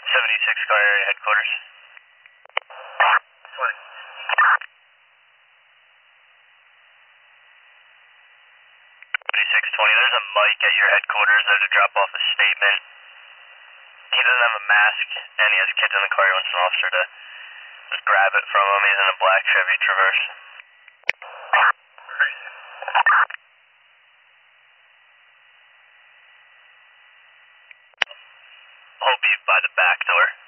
76 car area headquarters. 20. 3620, there's a mic at your headquarters there to drop off a statement. He doesn't have a mask, and he has kids in the car. He wants an officer to just grab it from him. He's in a black Chevy Traverse. He'll be by the back door.